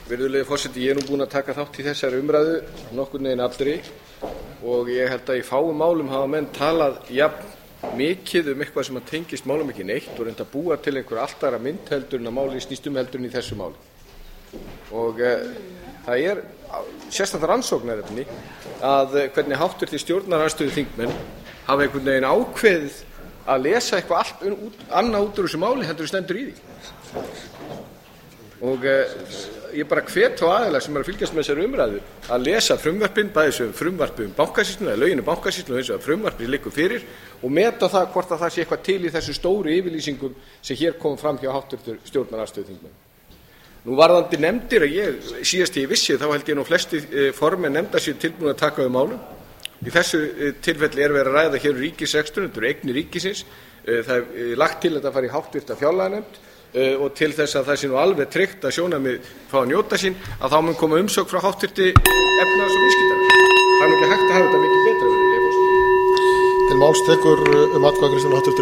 Virðulegi forseti, ég nú búinn að taka þátt í þessari umræðu nokkurn veginn allri og ég held að í fáum málum hafa menn talað jafn mikið eitthvað sem tengist málum ekki neitt og reynt að búa til einhver allt aðra mynd heldur en að málið snýst heldur en í þessu máli. Og það sérstakt rannsóknarefni að hvernig háttvirtir stjórnarandstöðuþingmenn hafa einhvern veginn ákveðið að lesa eitthvað allt annað út úr þessu máli heldur en stendur í því. Og ég bara hvet þá aðila sem að fylgjast með þessari umræðu að lesa frumvörpin, bæði sem frumvarpi Bankasýsluna eða lögin Bankasýsluna og eins og að frumvarpið liggur fyrir og meta það hvort að það sé eitthvað til í þessu stóru yfirlýsingum sem hér kom fram hjá háttvirtur stjórnarandstöðuþingmenn. Nú varðandi nefndir síðast ég vissi þá held ég nú flesti formenn nefnda séu tilbúin að taka við málum. Í þessu tilfelli verið að ræða hér ríkisrekstur, þetta eru eignir ríkisins. Það lagt til að þetta fari í háttvirta fjárlaganefnd og til þess að það sé nú alveg tryggt að sjónarmið fá að njóta sín að þá mun koma umsögn frá háttvirti efnahags- og viðskiptanefnd. Það ekki hægt að hafa þetta mikið betra. Til máls tekur atkvæðagreiðslan háttvirtur